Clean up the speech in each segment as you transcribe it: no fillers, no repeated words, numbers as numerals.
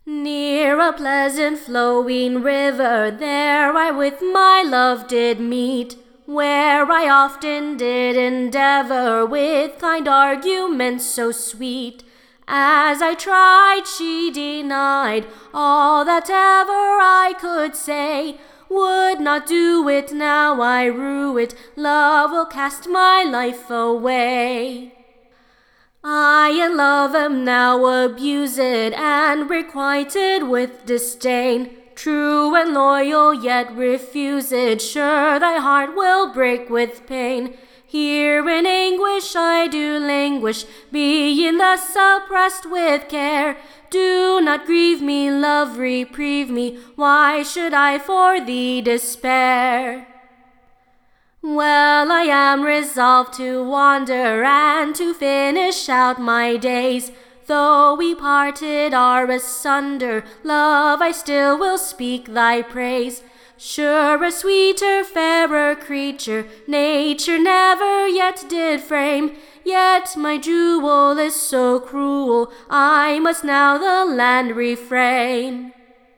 Near a pleasant flowing river, there I with my love did meet, where I often did endeavor with kind arguments so sweet. As I tried, she denied all that ever I could say. Would not do it, now I rue it, love will cast my life away. I in love am now abused and requited with disdain. True and loyal yet refused, sure thy heart will break with pain. Here in anguish I do languish, being thus oppressed with care. Do not grieve me, love, reprieve me, why should I for thee despair? Well, I am resolved to wander and to finish out my days. Though we parted are asunder, love, I still will speak thy praise. Sure a sweeter, fairer creature nature never yet did frame. Yet my jewel is so cruel, I must now the land refrain.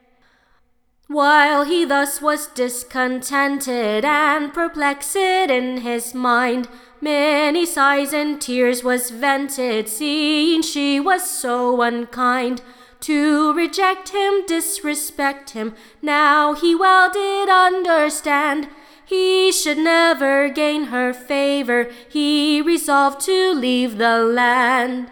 While he thus was discontented and perplexed in his mind, many sighs and tears was vented, seeing she was so unkind. To reject him, disrespect him, now he well did understand. He should never gain her favor, he resolved to leave the land.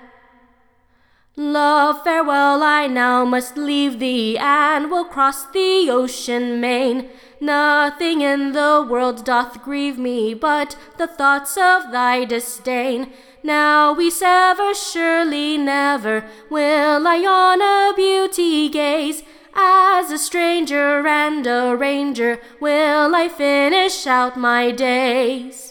Love, farewell, I now must leave thee, and will cross the ocean main. Nothing in the world doth grieve me, but the thoughts of thy disdain. Now we sever, surely never will I on a beauty gaze. As a stranger and a ranger will I finish out my days.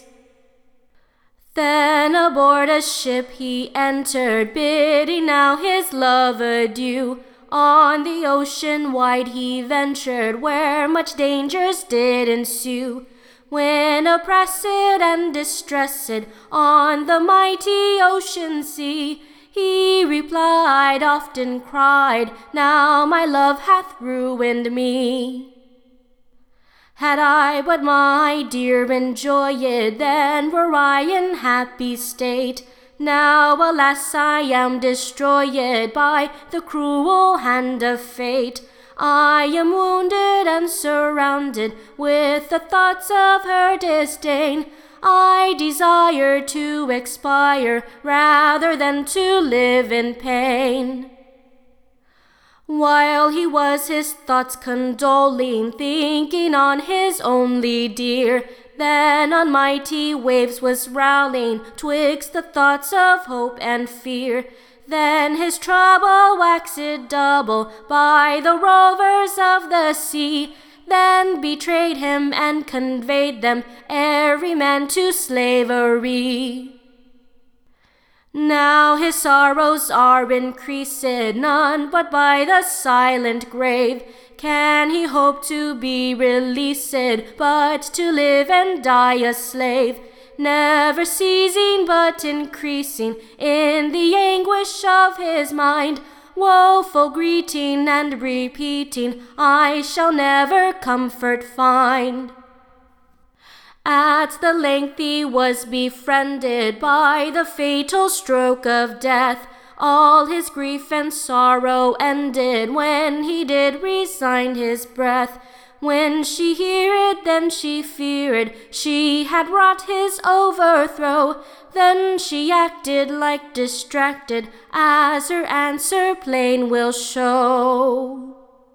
Then aboard a ship he entered, bidding now his love adieu. On the ocean wide he ventured, where much dangers did ensue. When oppressed and distressed on the mighty ocean sea, he replied, often cried, now my love hath ruined me. Had I but my dear enjoyed, then were I in happy state. Now, alas, I am destroyed by the cruel hand of fate. I am wounded and surrounded with the thoughts of her disdain. I desire to expire rather than to live in pain. While he was his thoughts condoling, thinking on his only dear, then on mighty waves was rowling twixt the thoughts of hope and fear. Then his trouble waxed double by the rovers of the sea, then betrayed him and conveyed them every man to slavery. Now his sorrows are increased, none but by the silent grave can he hope to be released, but to live and die a slave, never ceasing but increasing in the anguish of his mind, woeful greeting and repeating, I shall never comfort find. At the length he was befriended by the fatal stroke of death. All his grief and sorrow ended when he did resign his breath. When she heared, then she feared she had wrought his overthrow. Then she acted like distracted, as her answer plain will show.